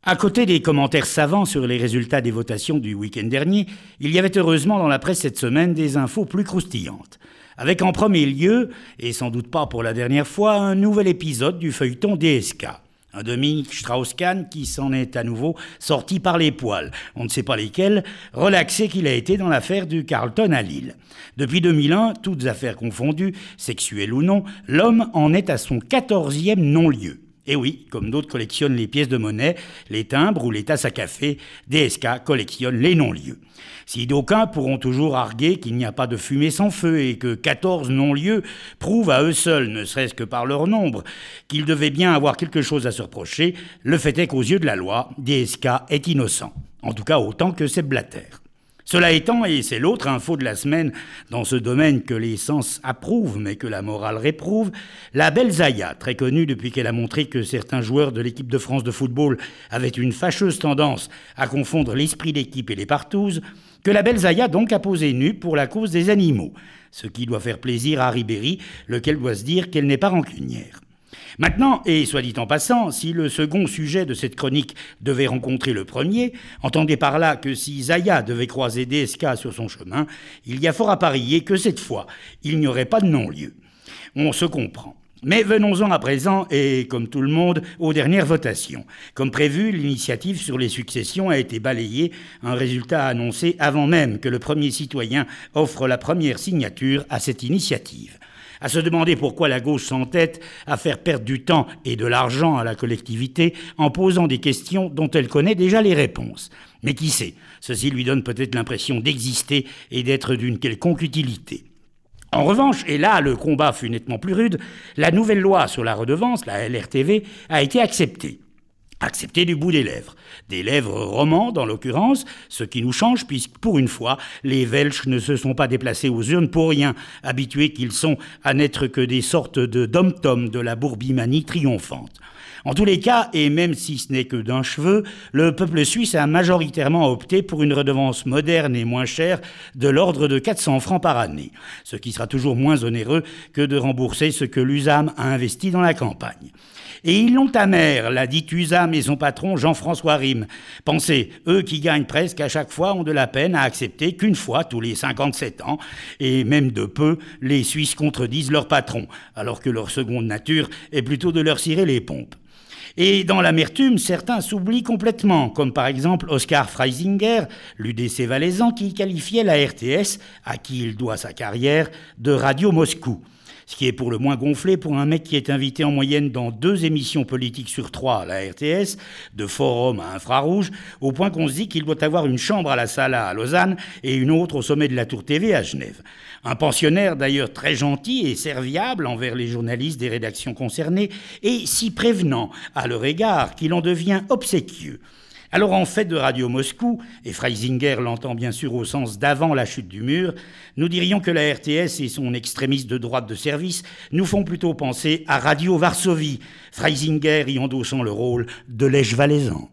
À côté des commentaires savants sur les résultats des votations du week-end dernier, il y avait heureusement dans la presse cette semaine des infos plus croustillantes. Avec en premier lieu, et sans doute pas pour la dernière fois, un nouvel épisode du feuilleton DSK. Un Dominique Strauss-Kahn qui s'en est à nouveau sorti par les poils, on ne sait pas lesquels, relaxé qu'il a été dans l'affaire du Carlton à Lille. Depuis 2001, toutes affaires confondues, sexuelles ou non, l'homme en est à son 14e non-lieu. Et oui, comme d'autres collectionnent les pièces de monnaie, les timbres ou les tasses à café, DSK collectionne les non-lieux. Si d'aucuns pourront toujours arguer qu'il n'y a pas de fumée sans feu et que 14 non-lieux prouvent à eux seuls, ne serait-ce que par leur nombre, qu'ils devaient bien avoir quelque chose à se reprocher, le fait est qu'aux yeux de la loi, DSK est innocent. En tout cas autant que Sepp Blatter. Cela étant, et c'est l'autre info de la semaine dans ce domaine que les sens approuvent mais que la morale réprouve, la belle Zaya, très connue depuis qu'elle a montré que certains joueurs de l'équipe de France de football avaient une fâcheuse tendance à confondre l'esprit d'équipe et les partouzes, que la belle Zaya donc a posé nue pour la cause des animaux, ce qui doit faire plaisir à Ribéry, lequel doit se dire qu'elle n'est pas rancunière. Maintenant, et soit dit en passant, si le second sujet de cette chronique devait rencontrer le premier, entendez par là que si Zaya devait croiser DSK sur son chemin, il y a fort à parier que cette fois, il n'y aurait pas de non-lieu. On se comprend. Mais venons-en à présent, et comme tout le monde, aux dernières votations. Comme prévu, l'initiative sur les successions a été balayée, un résultat annoncé avant même que le premier citoyen offre la première signature à cette initiative. À se demander pourquoi la gauche s'entête à faire perdre du temps et de l'argent à la collectivité en posant des questions dont elle connaît déjà les réponses. Mais qui sait, ceci lui donne peut-être l'impression d'exister et d'être d'une quelconque utilité. En revanche, et là le combat fut nettement plus rude, la nouvelle loi sur la redevance, la LRTV, a été acceptée. Accepté du bout des lèvres romandes en l'occurrence, ce qui nous change puisque pour une fois, les Welsh ne se sont pas déplacés aux urnes pour rien, habitués qu'ils sont à n'être que des sortes de dom-tom de la bourbimanie triomphante. En tous les cas, et même si ce n'est que d'un cheveu, le peuple suisse a majoritairement opté pour une redevance moderne et moins chère de l'ordre de 400 francs par année, ce qui sera toujours moins onéreux que de rembourser ce que l'USAM a investi dans la campagne. Et ils l'ont amère, la dite USAM et son patron Jean-François Rime. Pensez, eux qui gagnent presque à chaque fois ont de la peine à accepter qu'une fois tous les 57 ans, et même de peu, les Suisses contredisent leur patron, alors que leur seconde nature est plutôt de leur cirer les pompes. Et dans l'amertume, certains s'oublient complètement, comme par exemple Oskar Freisinger, l'UDC valaisan, qui qualifiait la RTS, à qui il doit sa carrière, de Radio Moscou. Ce qui est pour le moins gonflé pour un mec qui est invité en moyenne dans 2 émissions politiques sur 3 à la RTS, de Forum à Infrarouge, au point qu'on se dit qu'il doit avoir une chambre à la Sala à Lausanne et une autre au sommet de la Tour TV à Genève. Un pensionnaire d'ailleurs très gentil et serviable envers les journalistes des rédactions concernées et si prévenant à leur égard qu'il en devient obséquieux. Alors en fait de Radio Moscou, et Freisinger l'entend bien sûr au sens d'avant la chute du mur, nous dirions que la RTS et son extrémiste de droite de service nous font plutôt penser à Radio Varsovie, Freisinger y endossant le rôle de Lèche valaisan.